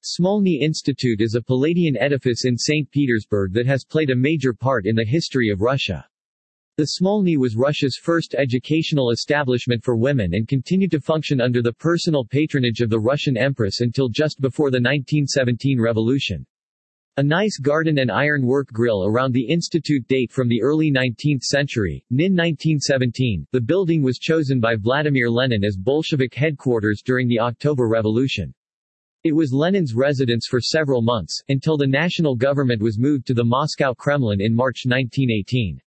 Smolny Institute is a Palladian edifice in St. Petersburg that has played a major part in the history of Russia. The Smolny was Russia's first educational establishment for women and continued to function under the personal patronage of the Russian Empress until just before the 1917 revolution. A nice garden and iron-work grill around the institute date from the early 19th century. In 1917, the building was chosen by Vladimir Lenin as Bolshevik headquarters during the October Revolution. It was Lenin's residence for several months, until the national government was moved to the Moscow Kremlin in March 1918.